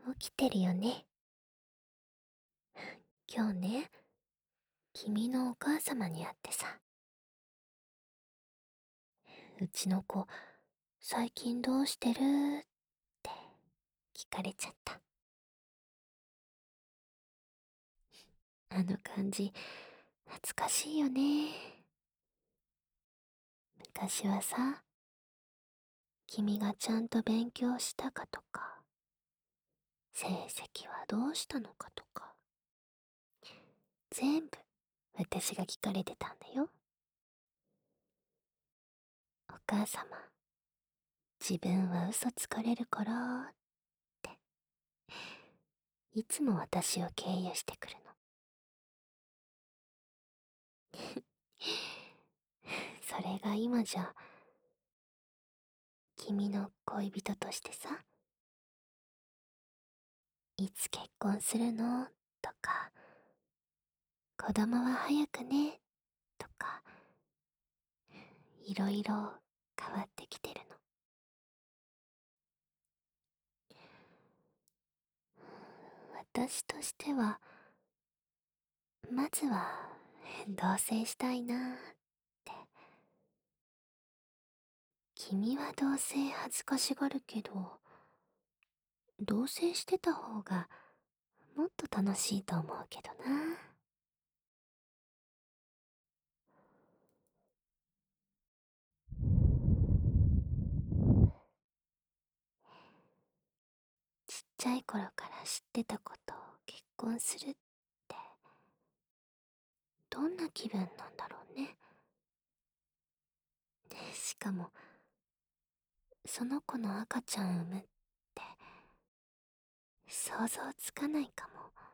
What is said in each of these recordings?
起きてるよね。今日ね、君のお母様に会ってさ、うちの子、最近どうしてるって聞かれちゃった。あの感じ、懐かしいよね。昔はさ、君がちゃんと勉強したかとか、成績はどうしたのかとか、全部私が聞かれてたんだよ。お母様、自分は嘘つかれるからって、いつも私を経由してくるの。それが今じゃ、君の恋人としてさ、いつ結婚するのとか、子供は早くねとか、いろいろ変わってきてるの。私としては、まずは同棲したいなって。君は同棲恥ずかしがるけど、同棲してた方がもっと楽しいと思うけどな。ちっちゃい頃から知ってたことを結婚するって、どんな気分なんだろうね。しかも、その子の赤ちゃん産むって想像つかないか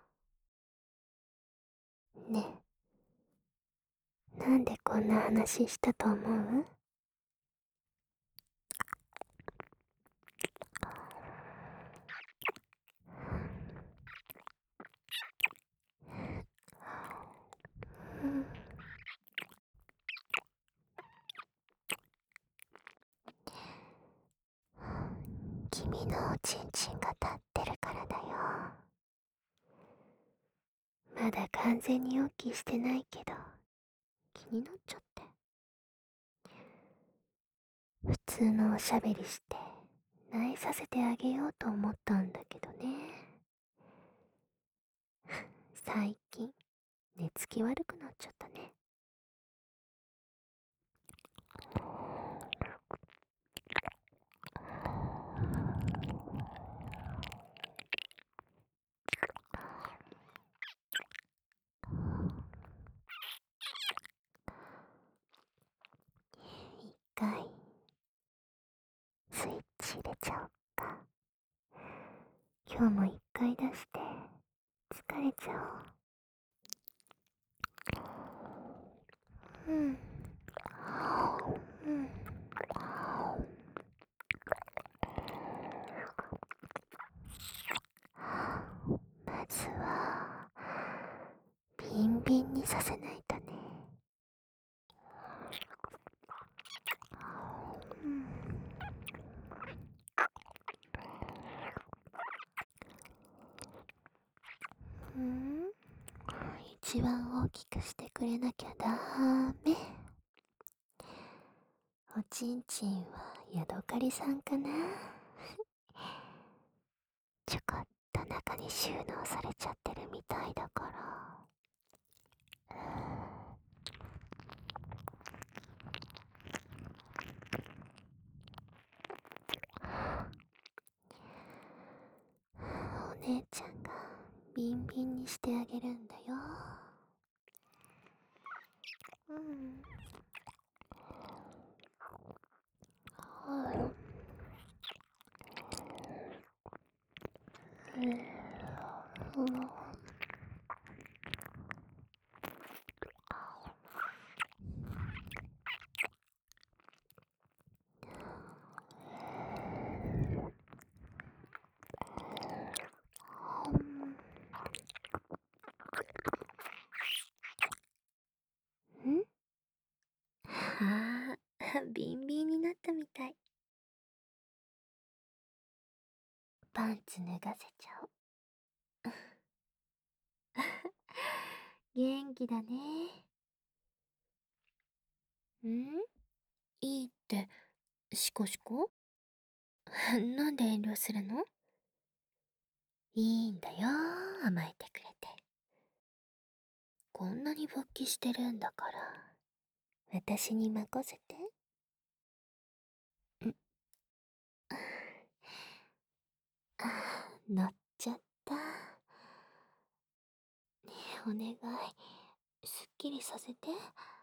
も。ねえ、なんでこんな話したと思う？うん、君のおちんちんが立ってるからだよ。まだ完全に予期してないけど、気になっちゃって。普通のおしゃべりして、萎えさせてあげようと思ったんだけどね。最近、寝つき悪くなっちゃったね。一回、スイッチ入れちゃおっか。今日も一回出して、疲れちゃおう。うん。うん。まずは、ビンビンにさせないとね。うん。うん、一番大きくしてくれなきゃダメ。おちんちんはヤドカリさんかな。ちょこっと中に収納されちゃってるみたいだから。お姉ちゃんがビンビンにしてあげるんだよ。うん。はい。うん。ん、ああ、ビンビンになったみたい。 パンツ脱がせちゃおう。元気だね。んいいって、シコシコなんで遠慮するの？いいんだよ、甘えてくれて。こんなに勃起してるんだから、私に任せて。ん乗っちゃった。ねえ、お願い。すっきりさせて。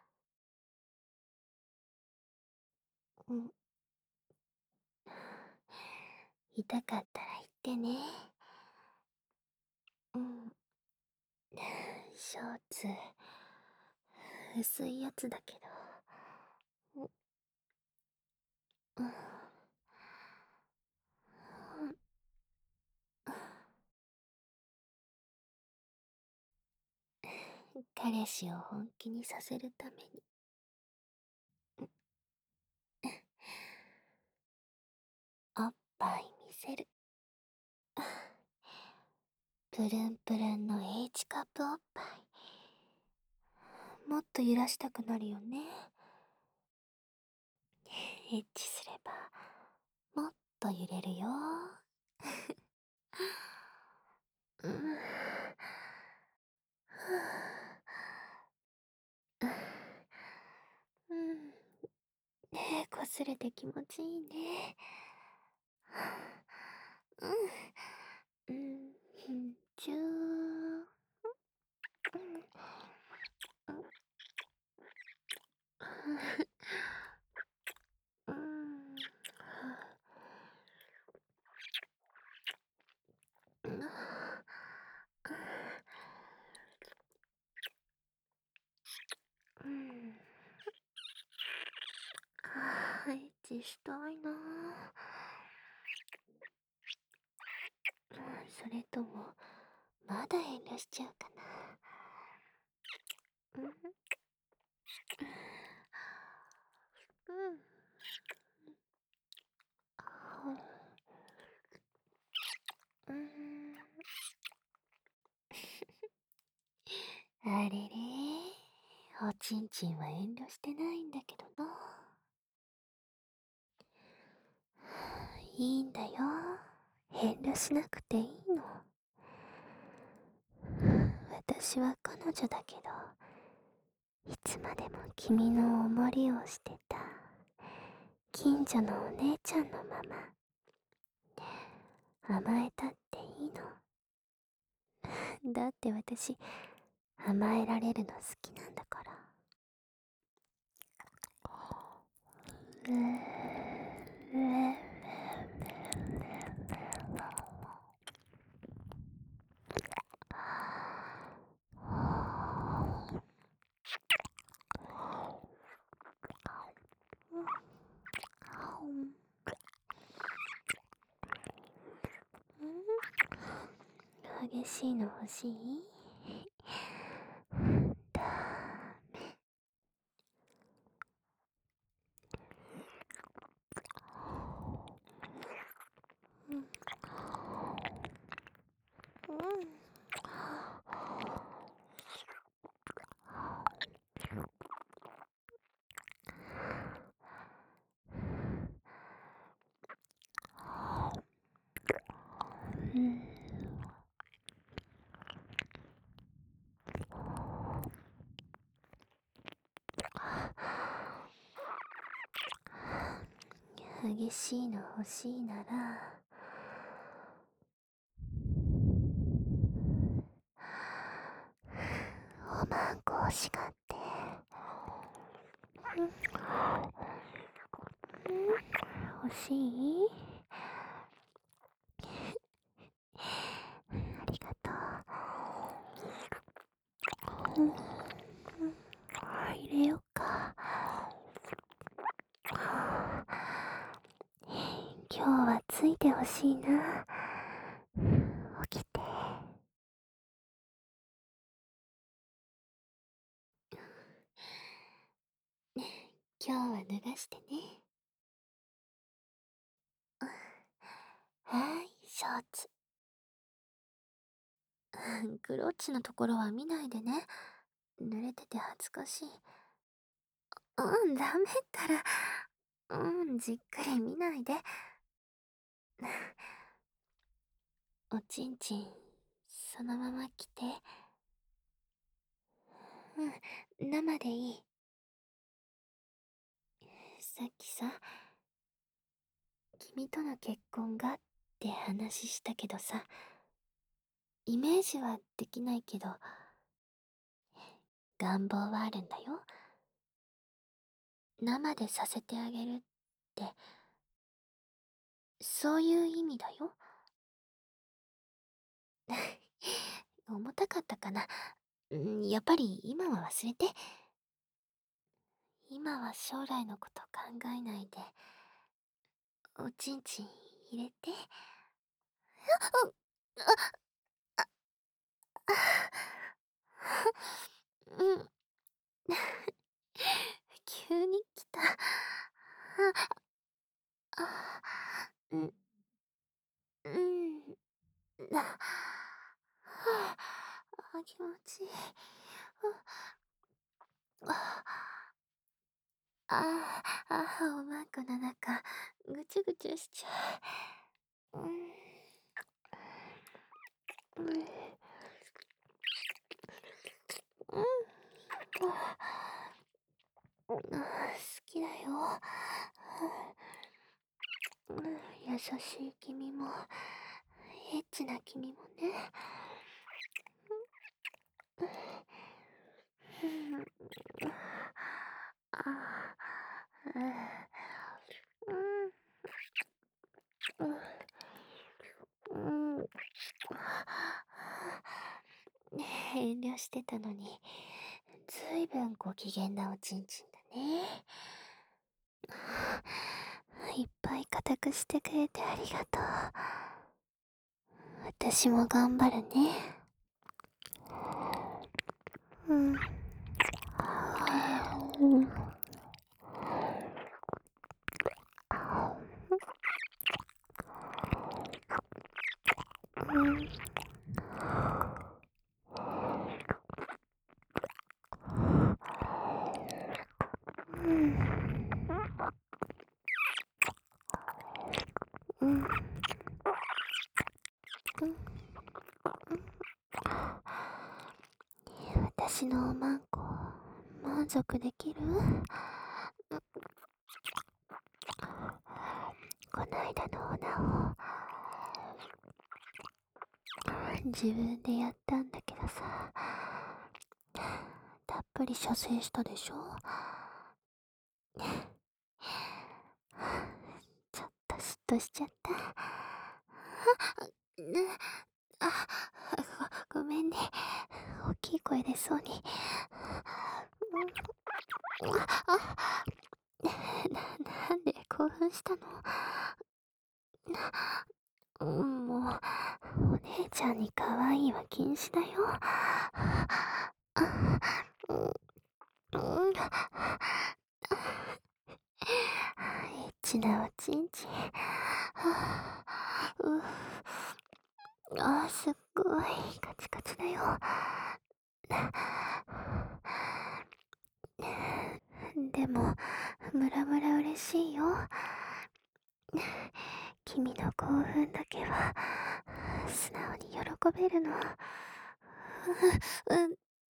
うん。痛かったら言ってね。うん。ショーツ、薄いやつだけど。うん。彼氏を本気にさせるために。おっぱい見せる。プルンプルンの H カップおっぱい。もっと揺らしたくなるよね。エッチすれば、もっと揺れるよ。うん。うん。ねえ、擦れて気持ちいいね。うん。うん。チュー。うん。うん。エッチしたいな。それとも、まだ遠慮しちゃうかな。うん。うん。うん。あれれ、おちんちんは遠慮してないんだけどな。いいんだよ。遠慮しなくていいの。私は彼女だけど、いつまでも君のお守りをしてた近所のお姉ちゃんのまま。甘えたっていいの。だって私、甘えられるの好きなんだから。う激しいの欲しい？だうん。うん。激しいの欲しいなら、おまんこ欲しがって。うん。欲しい？ありがとう。うん。入れようか。今日はついてほしいな。起きて。今日は脱がしてね。はい、 ショーツ。クロッチのところは見ないでね。濡れてて恥ずかしい。ダメったら。じっくり見ないで。おちんちん、そのまま来て。生でいい。さっきさ、君との結婚がって話したけどさ、イメージはできないけど、願望はあるんだよ。生でさせてあげるって、そういう意味だよ。重たかったかな。やっぱり今は忘れて。今は将来のこと考えないで、おちんちん入れて。うん。急に来た。うん、うん。気持ちいい。おまんこの中、ぐちゅぐちゅしちゃう。うん、うん、好きだよ。優しい君も、エッチな君もね。遠慮してたのに、ずいぶんご機嫌なおちんちんだね。いっぱい固くしてくれてありがとう。私も頑張るね。うん。うん。うん。うん。私のおまんこ、満足できる？こないだのオナを自分でやったんだけどさ、たっぷり射精したでしょ？ちょっと嫉妬しちゃった。あ、ごめんね。大きい声出そうに。なんで興奮したの？もう、お姉ちゃんに可愛いは禁止だよ。うん、エッチなおちんちん。すっごいカチカチだよ。でも、ムラムラ嬉しいよ。君の興奮だけは、素直に喜べるの。うん、うん、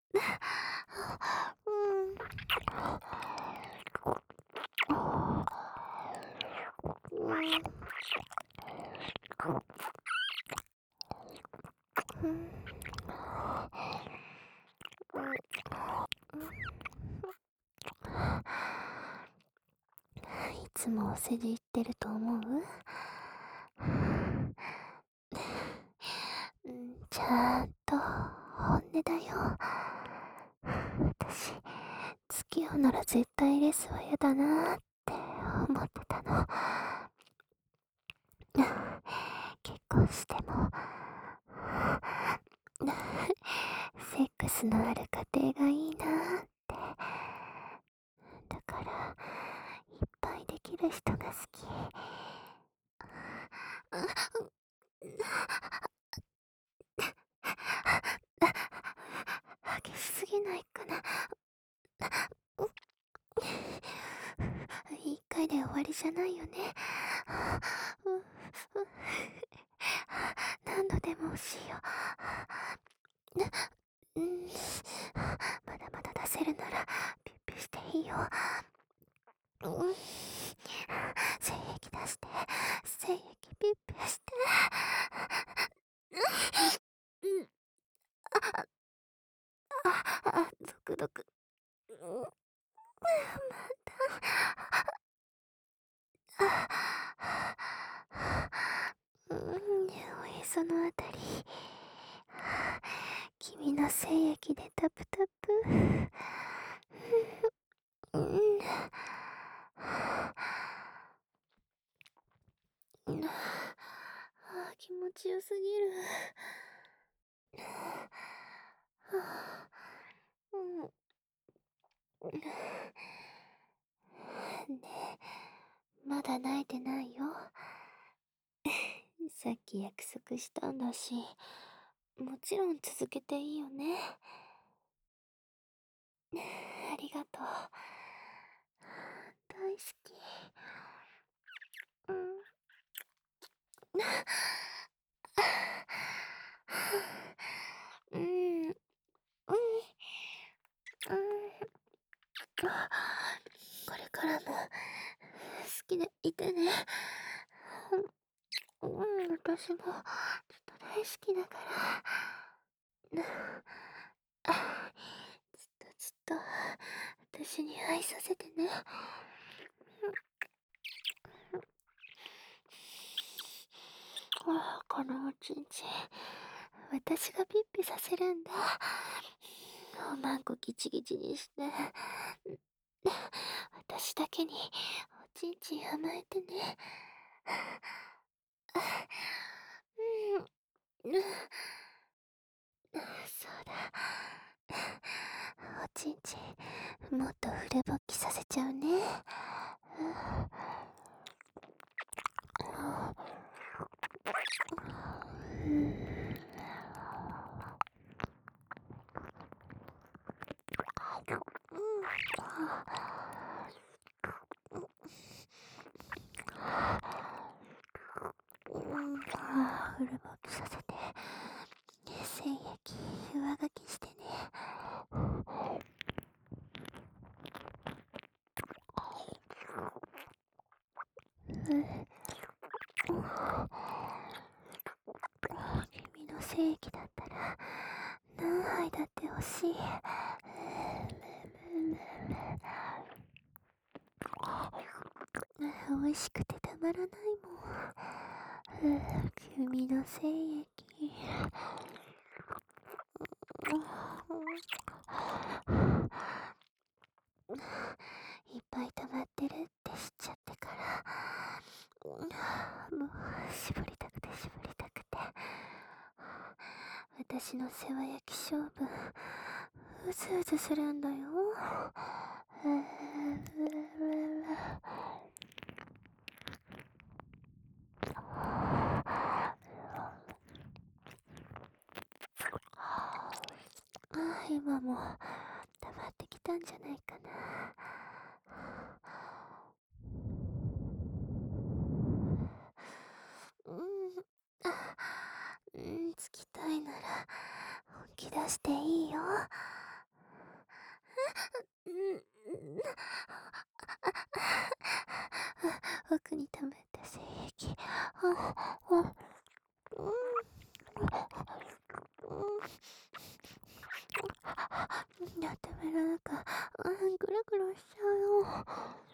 うん、いつもお世辞言ってると思う？ちゃんと本音だよ。私、付き合うなら絶対レスは嫌だなーって思ってたの。結婚しても、セックスのある家庭がいいなーって。だから、いっぱいできる人が好き。 ないよね。う、う、何度でも欲しいよ。うん、まだまだ出せるなら、ピュッピュしていいよ。うん、精液出して、精液ピュッピュして。うん、ゾクゾク。うん、また。うん、おへそのあたり。君の精液でタプタプ。うん。気持ちよすぎる。うん。ねえ、まだ泣いてないよ。さっき約束したんだし、もちろん続けていいよね。ありがとう。大好き。うん。うん。うん。うん。これからも好きでいてね。うん、私もずっと大好きだから。ずっとずっと私に愛させてね。このおちんちん、私がピッピさせるんだ。おまんこギチギチにして。私だけにおちんちん甘えてね。うん、そうだ。おちんちん、もっとフル勃起させちゃうね。うん。フル勃起させて、精液上書きしてね。うん。君の精液だったら何杯だって欲しい。美味しくてたまらないもん。君の精液。いっぱい溜まってるって知っちゃってから、もう絞りたくて絞りたくて。私の世話焼き勝負、うずうずするんだよ。今も溜まってきたんじゃないかな。うん、つきたいなら本気出していいよ。うん、奥に溜まった精液。頭の中、ぐるぐるしちゃうよ。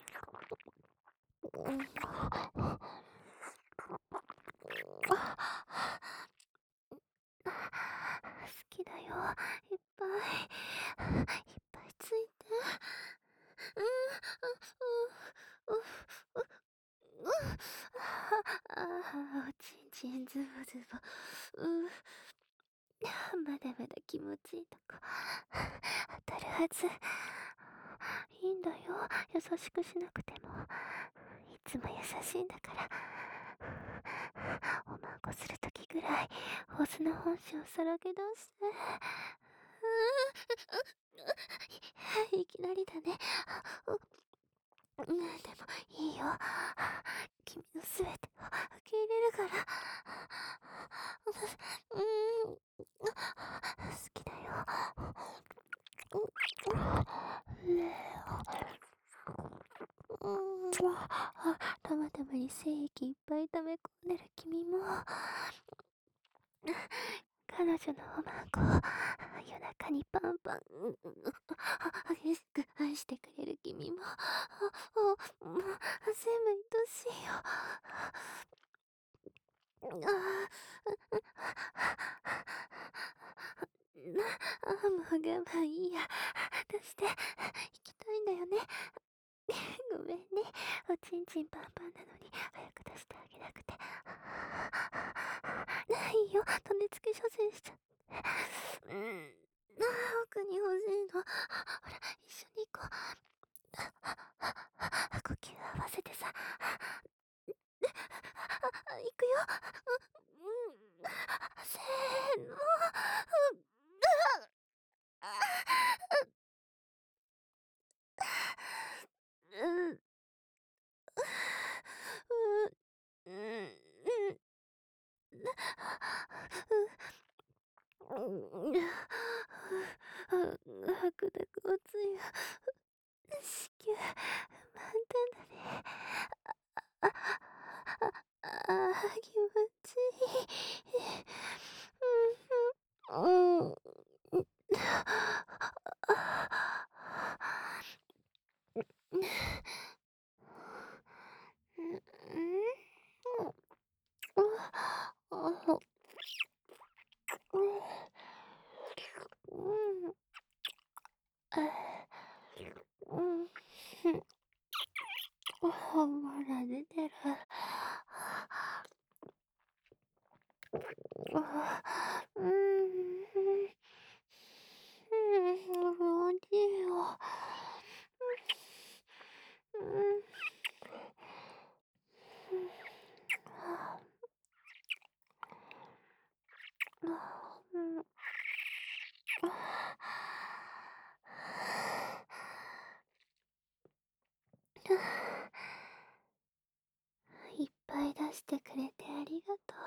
好きだよ。いっぱい。いっぱいついて。うん、う、う、う、う、おちんちんズボズボ。まだまだ気持ちいいとこ当たるはず。いいんだよ、優しくしなくても。いつも優しいんだから。おまんこするときぐらいオスの本性をさらけ出して。いきなりだね。 でもいいよ。君のすべてを受け入れるから。私、好きだよ。たまたまに精液いっぱい溜め込んでる君も、彼女のおまんこを夜中にパンパン、激しく愛してくれる君も、もう全部愛しいよ。もう我慢いいや。出して、行きたいんだよね。ごめんね。おちんちんパンパンなのに、早く出してあげなくて。ないよ。種付け射精しちゃって。奥に欲しいの。ほら、一緒に行こう。呼吸合わせてさ。行くよ。せーの。うん、うん、うん、白濁おつゆ、子宮、満タンだね。気持ちいい。うん、まだ出てる。うん、もういいよ。うん、うん、いっぱい出してくれてありがと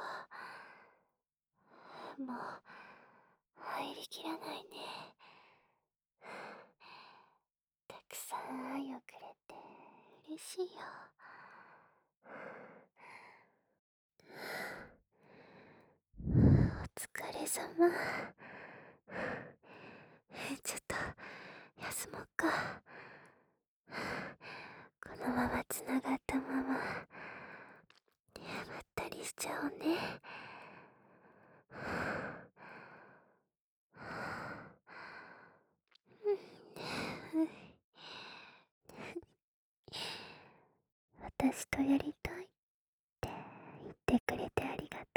う。もう、入りきらないね。たくさん愛をくれて嬉しいよ。お疲れ様。ちょっと、休もうか。このまま繋がったまま、まったりしちゃおうね。私とやりたいって言ってくれてありがと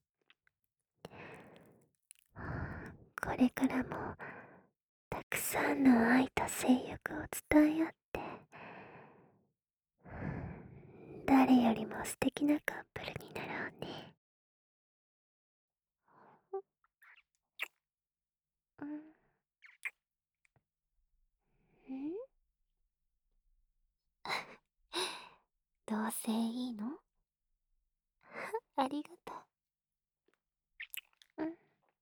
う。これからもたくさんの愛と性欲を伝え合って、誰よりも素敵なカップルになろうね。うん、うん、同棲いいの？ありがとう。うん。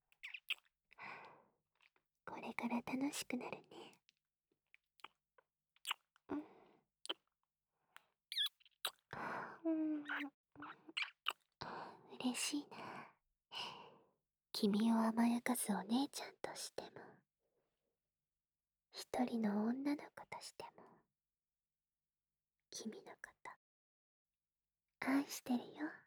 これから楽しくなるね。うん。うん。嬉しいな。君を甘やかすお姉ちゃんとしても、一人の女の子としても、君のこと、愛してるよ。